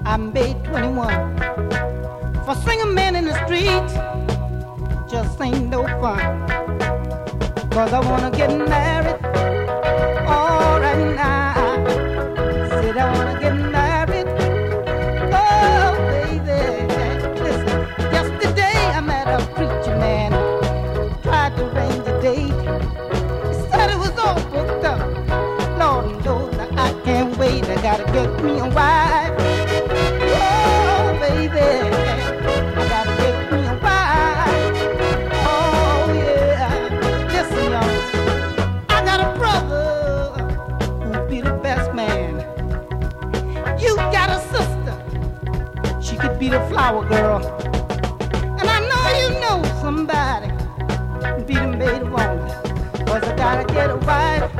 I made 21. For swinging men in the streets just ain't no fun. 'Cause I wanna get married all right now. Said I wanna get married. Oh, baby. Listen, yesterday I met a preacher man. Tried to arrange a date. He said it was all booked up. Lord knows I can't wait. I gotta get me a wife. Oh, baby. I gotta get me a wife. Oh, yeah. Listen, y'all. I got a brother who'll be the best man. You got a sister. She could be the flower girl. And I know you know somebody who'll be the maid woman. 'Cause I gotta get a wife.